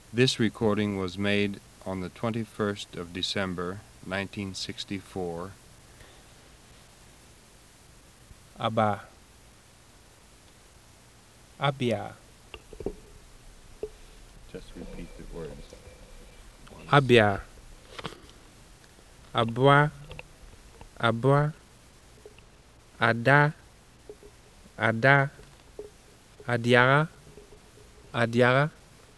This recording was made on the 21st of December, 1964. Aba, Abia, Just repeat the words. Abia, Abwa, Abwa, Ada, Ada, Adiara, Adiara,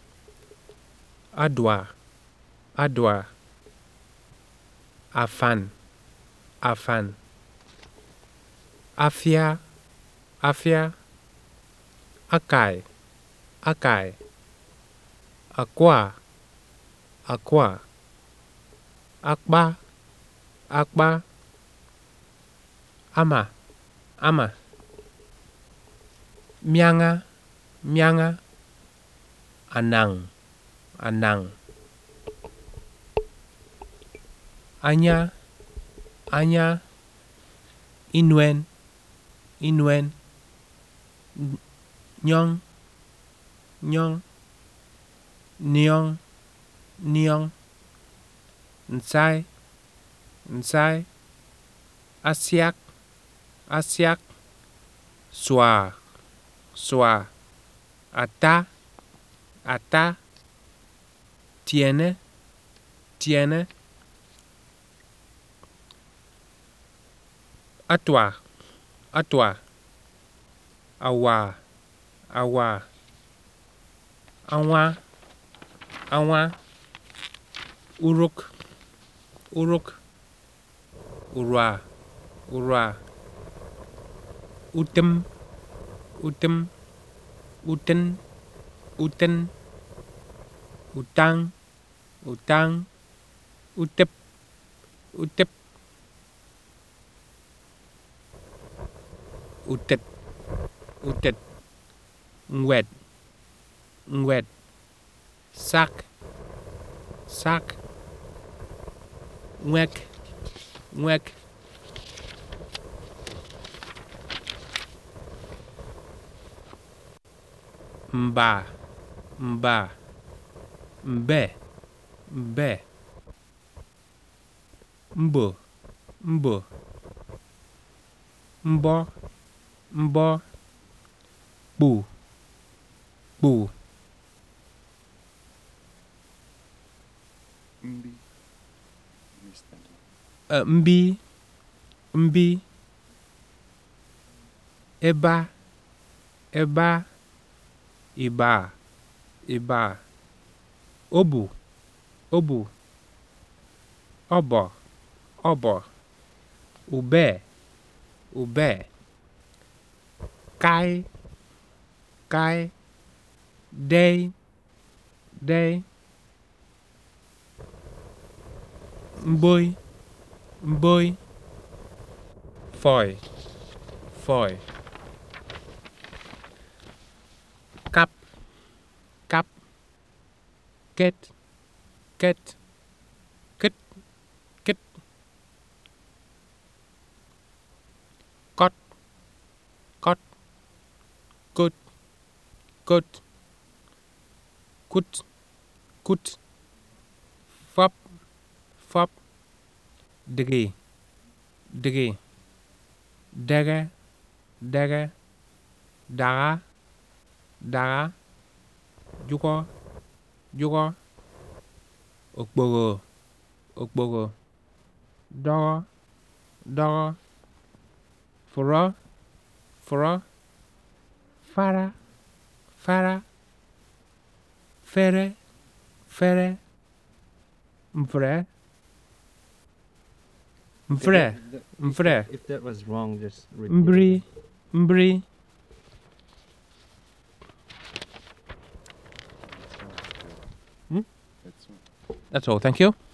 Adwa, Adwa, Afan, Afan, Afia, Afia, Akai, Akai, Aqua, Aqua, Akba, Akba, Ama, Ama, Mianga, Mianga, Anang, Anang, Anya, Anya, Inwen, Inwen, Nyong, Nyong, Nyong, Nyong, Nsai, Nsai, Asiak, Asiak, Swa, Swa, Ata, Ata, Tiene, Tiene, Atwa, Atwa, Awa, Awa, Awa, Awa, Uruk, Uruk, Urwa, Urwa, Utem, Utem, Uten, Uten, Utang, Utang, Utep, Utep, Utet, Utet, Ngwet, Ngwet, Sak, Sak, Ngwek, Ngwek, Mba, Mba, Mbe, Mbe, Mbo, Mbo, Mbo, Mbo, Bu, Bu, Mbi, Mbi, Eba, Eba, Iba, Iba, Obu, Obu, Obo, Obo, Ube, Ube, Kai, Kai, Day, Day, Mboi, Mboi, Foi, Foi, Kap, Kap, Ket, Ket, Kit, Kit, Kot, Kot, Kut, Kut, Kut, Kut, Fop, Fop, Digi, Digi, Dege, Dege, Daga, Daga, Jugo, Jugo, Okbogo, Okbogo, Dogo, Dogo, Furo, Furo, Fara, Fara, Fere, Fere, Mfre, Mfre, Mfre, If that was wrong, just repeat. Mbri, Mbri. That's all. Thank you.